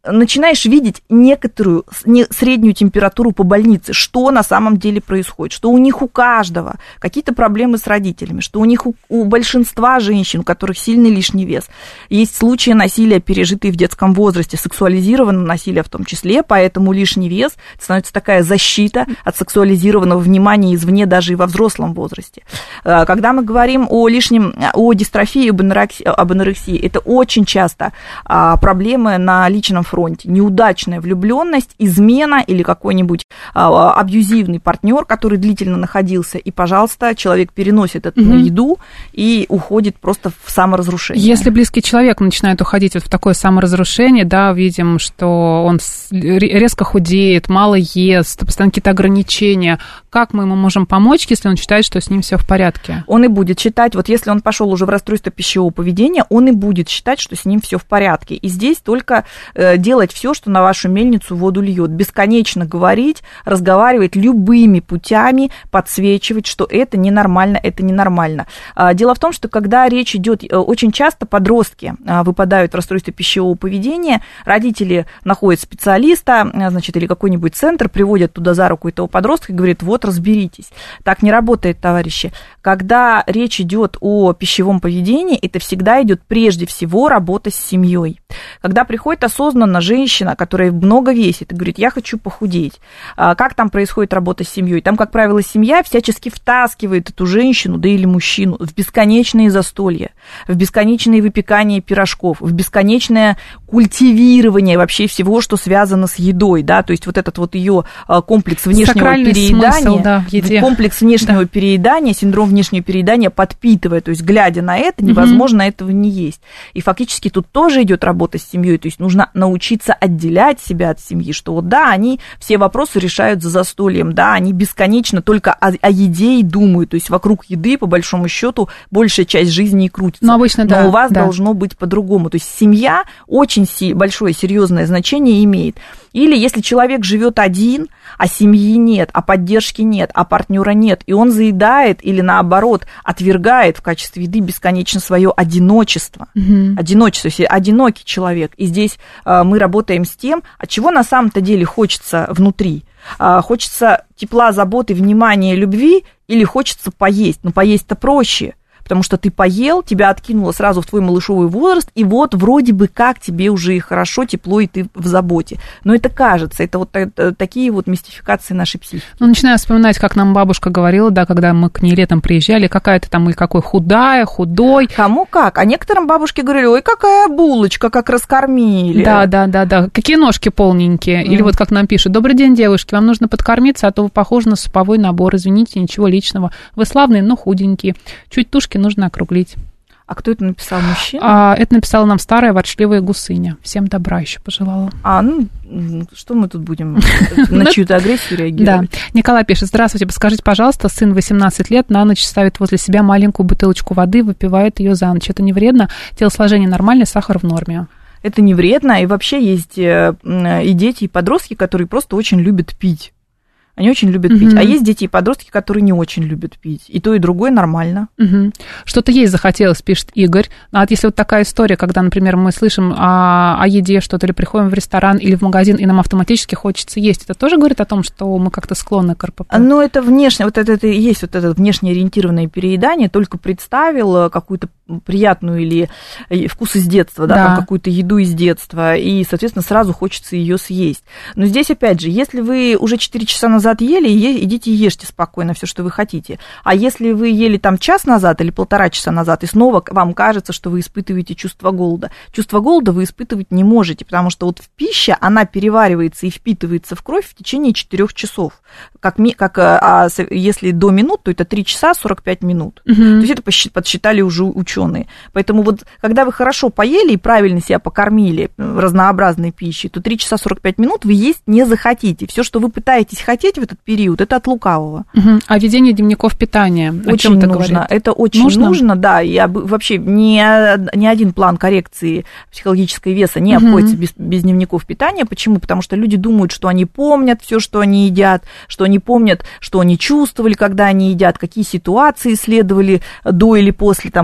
начинаешь видеть некоторую среднюю температуру по больнице, что на самом деле происходит, что у них у каждого какие-то проблемы с родителями, что у них у большинства женщин, у которых сильный лишний вес, есть случаи насилия, пережитые в детском возрасте, сексуализированного насилия в том числе, поэтому лишний вес становится такая защита от сексуализированного внимания извне даже и во взрослом возрасте. Когда мы говорим о дистрофии, об анорексии, это очень часто проблемы на личном фронте, неудачная влюбленность, измена или какой-нибудь абьюзивный партнер, который длительно находился, и, пожалуйста, человек переносит это на еду и уходит просто в саморазрушение. Если близкий человек начинает уходить вот в такое саморазрушение, да, видим, что он резко худеет, мало ест, постоянно какие-то ограничения, как мы ему можем помочь, если он считает, что с ним все в порядке? Он и будет считать, вот если он пошел уже в расстройство пищевого поведения, он и будет считать, что с ним все в порядке. И здесь только делать все, что на вашу мельницу воду льет, бесконечно говорить, разговаривать любыми путями, подсвечивать, что это ненормально, это ненормально. Дело в том, что когда речь идет, очень часто подростки выпадают в расстройство пищевого поведения, родители находят специалиста, значит, или какой-нибудь центр, приводят туда за руку этого подростка и говорят, вот, разберитесь. Так не работает, товарищи. Когда речь идет о пищевом поведении, это всегда идет прежде всего работа с семьей. Когда приходит осознанно женщина, которая много весит, и говорит, я хочу похудеть, как там происходит работа с семьей? Там, как правило, семья всячески втаскивает эту женщину, да или мужчину, в бесконечные застолья, в бесконечные выпекания пирожков, в бесконечное культивирование вообще всего, что связано с едой, да, то есть вот этот вот ее комплекс внешнего переедания, смысл, да, комплекс внешнего переедания, синдром внешнего переедания подпитывая, то есть глядя на это, невозможно этого не есть. И фактически тут тоже идет работа с семьей, то есть нужно научиться отделять себя от семьи, что вот да, они все вопросы решают за застольем, да, они бесконечно только о еде и думают, то есть вокруг еды, по большому счету, большая часть жизни и крутится. Но обычно, да. Но у вас должно быть по-другому. То есть семья очень большое, серьезное значение имеет. Или если человек живет один, а семьи нет, а поддержки нет, а партнера нет, и он заедает или наоборот отвергает в качестве еды бесконечно свое одиночество. Одиночество, если одинокий человек. И здесь мы работаем с тем, от чего на самом-то деле хочется внутри. Хочется тепла, заботы, внимания, любви или хочется поесть? Но поесть-то проще. Потому что ты поел, тебя откинуло сразу в твой малышовый возраст, и вот вроде бы как тебе уже и хорошо, тепло, и ты в заботе. Но это кажется, это вот такие вот мистификации нашей психики. Ну, начинаю вспоминать, как нам бабушка говорила, да, когда мы к ней летом приезжали, какая-то там или какой худая, худой. Кому как, а некоторым бабушки говорили, ой, какая булочка, как раскормили. Да, какие ножки полненькие. Или вот как нам пишут, добрый день, девушки, вам нужно подкормиться, а то вы похожи на суповой набор, извините, ничего личного. Вы славные, но худенькие. Чуть тушки нужно округлить. А кто это написал, мужчина? Это написала нам старая ворчливая гусыня. Всем добра еще пожелала. Что мы тут будем на чью-то агрессию реагировать? Да. Николай пишет, здравствуйте, подскажите, пожалуйста, сын 18 лет на ночь ставит возле себя маленькую бутылочку воды, выпивает ее за ночь. Это не вредно? Телосложение нормальное, сахар в норме. Это не вредно, и вообще есть и дети, и подростки, которые просто очень любят пить. Они очень любят пить. А есть дети и подростки, которые не очень любят пить. И то, и другое нормально. Что-то есть захотелось, пишет Игорь. А вот если вот такая история, когда, например, мы слышим о еде что-то, или приходим в ресторан, или в магазин, и нам автоматически хочется есть, это тоже говорит о том, что мы как-то склонны к РПП? Ну, это внешне, вот это и есть вот это внешне ориентированное переедание, только представил какую-то приятную или вкус из детства, да, там какую-то еду из детства, и, соответственно, сразу хочется ее съесть. Но здесь, опять же, если вы уже 4 часа назад ели, идите и ешьте спокойно все, что вы хотите. А если вы ели там час назад или 1,5 часа назад, и снова вам кажется, что вы испытываете чувство голода вы испытывать не можете, потому что вот пища, она переваривается и впитывается в кровь в течение 4 часов. Если до минут, то это 3 часа 45 минут. То есть это подсчитали уже ученые. Поэтому вот когда вы хорошо поели и правильно себя покормили разнообразной пищей, то 3 часа 45 минут вы есть не захотите. Все, что вы пытаетесь хотеть в этот период, это от лукавого. А ведение дневников питания, о чем это говорит? Это очень нужно, да. И вообще ни один план коррекции психологического веса не обходится без дневников питания. Почему? Потому что люди думают, что они помнят все, что они едят, что они помнят, что они чувствовали, когда они едят, какие ситуации следовали до или после там, их приема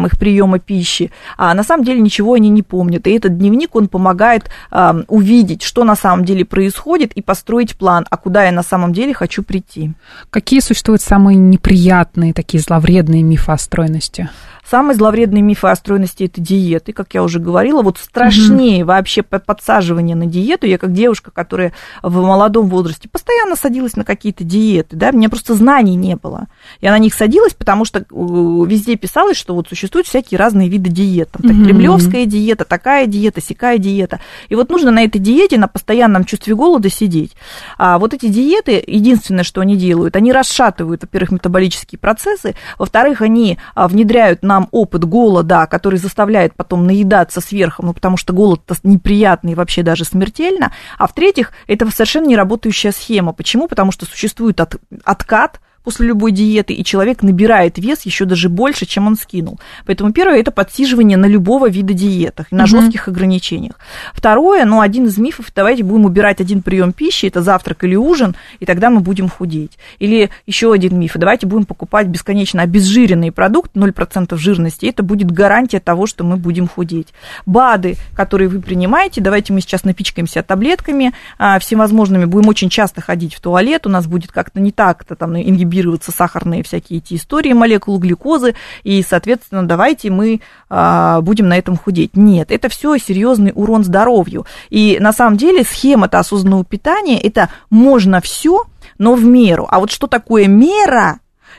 приема пищи, а на самом деле ничего они не помнят. И этот дневник, он помогает увидеть, что на самом деле происходит, и построить план, а куда я на самом деле хочу прийти. Какие существуют самые неприятные, такие зловредные мифы о стройности? Самые зловредные мифы о стройности – это диеты, как я уже говорила. Вот страшнее вообще подсаживание на диету. Я как девушка, которая в молодом возрасте постоянно садилась на какие-то диеты, да, у меня просто знаний не было. Я на них садилась, потому что везде писалось, что вот существуют всякие разные виды диет. Там, кремлевская диета, такая диета, сякая диета. И вот нужно на этой диете, на постоянном чувстве голода сидеть. А вот эти диеты, единственное, что они делают, они расшатывают, во-первых, метаболические процессы, во-вторых, они внедряют нам опыт голода, который заставляет потом наедаться сверху, ну, потому что голод-то неприятный и вообще даже смертельно. А в-третьих, это совершенно не работающая схема. Почему? Потому что существует откат после любой диеты, и человек набирает вес еще даже больше, чем он скинул. Поэтому первое – это подсиживание на любого вида диетах, на жестких ограничениях. Второе, ну, один из мифов – давайте будем убирать один прием пищи, это завтрак или ужин, и тогда мы будем худеть. Или еще один миф – давайте будем покупать бесконечно обезжиренный продукт, 0% жирности, это будет гарантия того, что мы будем худеть. БАДы, которые вы принимаете, давайте мы сейчас напичкаемся таблетками всевозможными, будем очень часто ходить в туалет, у нас будет как-то не так-то там ингибироваться сахарные всякие эти истории, молекулы глюкозы, и, соответственно, давайте мы будем на этом худеть. Нет, это все серьезный урон здоровью. И на самом деле схема-то осознанного питания – это можно все, но в меру. А вот что такое мера?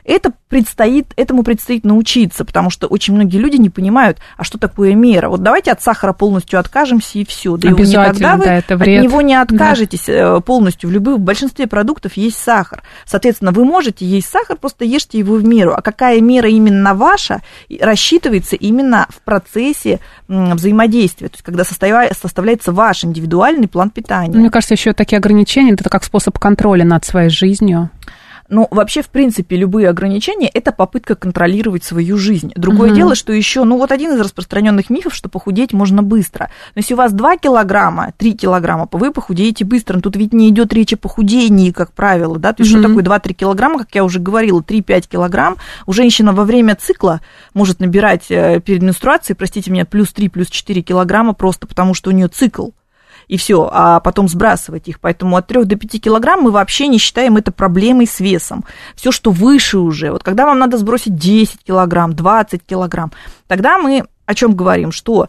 Этому предстоит научиться, потому что очень многие люди не понимают, а что такое мера. Вот давайте от сахара полностью откажемся, и все. Да обязательно, вы от него не откажетесь полностью. В большинстве продуктов есть сахар. Соответственно, вы можете есть сахар, просто ешьте его в меру. А какая мера именно ваша, рассчитывается именно в процессе взаимодействия, то есть когда составляется ваш индивидуальный план питания. Мне кажется, еще такие ограничения, это как способ контроля над своей жизнью. Ну, вообще, в принципе, любые ограничения – это попытка контролировать свою жизнь. Другое дело, что еще, ну, вот один из распространенных мифов, что похудеть можно быстро. Но если у вас 2 килограмма, 3 килограмма, вы похудеете быстро. Но тут ведь не идет речь о похудении, как правило, да? То есть, что такое 2-3 килограмма, как я уже говорила, 3-5 килограмм. У женщины во время цикла может набирать перед менструацией, простите меня, плюс 3, плюс 4 килограмма просто потому, что у нее цикл. И все, а потом сбрасывать их. Поэтому от 3 до 5 килограмм мы вообще не считаем это проблемой с весом. Все, что выше уже, вот когда вам надо сбросить 10 килограмм, 20 килограмм, тогда мы о чем говорим, что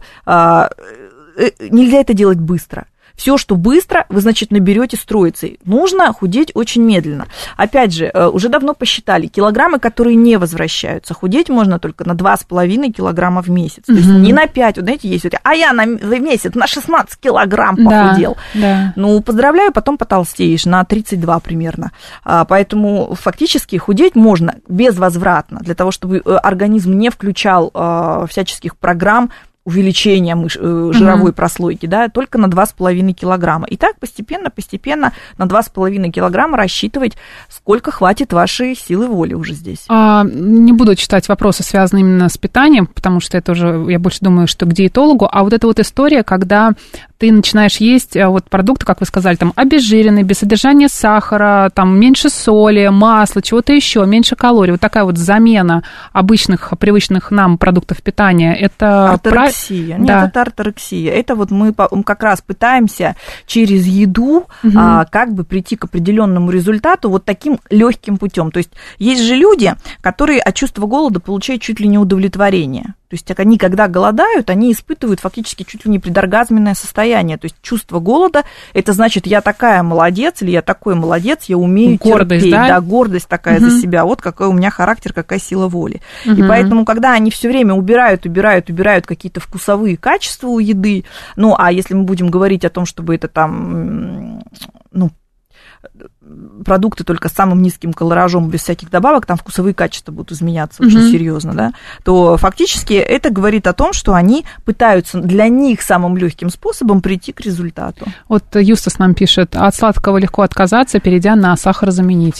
нельзя это делать быстро. Все, что быстро, вы, значит, наберете строицей. Нужно худеть очень медленно. Опять же, уже давно посчитали, килограммы, которые не возвращаются, худеть можно только на 2,5 килограмма в месяц. То есть не на 5, вот знаете, есть, а я в месяц на 16 килограмм похудел. Да. Ну, поздравляю, потом потолстеешь на 32 примерно. Поэтому фактически худеть можно безвозвратно, для того, чтобы организм не включал всяческих программ увеличения жировой прослойки, да, только на 2,5 килограмма. И так постепенно на 2,5 килограмма рассчитывать, сколько хватит вашей силы воли уже здесь. Не буду читать вопросы, связанные именно с питанием, потому что это уже, я больше думаю, что к диетологу. А вот эта вот история, когда ты начинаешь есть вот продукты, как вы сказали, там обезжиренные, без содержания сахара, там меньше соли, масла, чего-то еще, меньше калорий. Вот такая вот замена обычных, привычных нам продуктов питания. Это орторексия. Нет, это орторексия. Это вот мы как раз пытаемся через еду как бы прийти к определенному результату вот таким легким путем. То есть же люди, которые от чувства голода получают чуть ли не удовлетворение. То есть они, когда голодают, они испытывают фактически чуть ли не предоргазменное состояние. То есть чувство голода – это значит, я такая молодец, или я такой молодец, я умею терпеть. Да, гордость такая за себя. Вот какой у меня характер, какая сила воли. И поэтому, когда они все время убирают какие-то вкусовые качества у еды, ну, а если мы будем говорить о том, чтобы это там, ну, продукты только с самым низким калоражом, без всяких добавок, там вкусовые качества будут изменяться очень серьезно, да, то фактически это говорит о том, что они пытаются для них самым легким способом прийти к результату. Вот Юстас нам пишет, от сладкого легко отказаться, перейдя на сахарозаменители.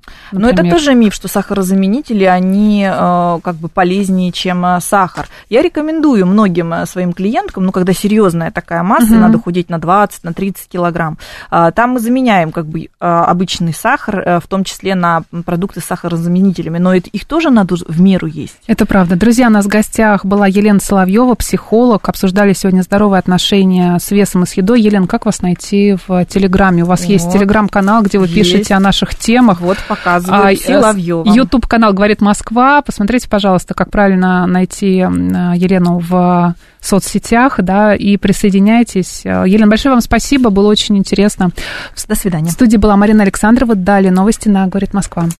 Но это тоже миф, что сахарозаменители, они как бы полезнее, чем сахар. Я рекомендую многим своим клиенткам, когда серьезная такая масса, надо худеть на 20, на 30 килограмм, там мы заменяем как бы обычный сахар, в том числе на продукты с сахарозаменителями, но их тоже надо в меру есть. Это правда. Друзья, у нас в гостях была Елена Соловьева, психолог. Обсуждали сегодня здоровые отношения с весом и с едой. Елена, как вас найти в Телеграме? У вас есть Телеграм-канал, где вы пишете о наших темах. Вот показываю Соловьева. YouTube-канал «Говорит Москва». Посмотрите, пожалуйста, как правильно найти Елену в соцсетях, да, и присоединяйтесь. Елена, большое вам спасибо, было очень интересно. До свидания. В студии была Марина Александрова. Далее новости на «Говорит Москва».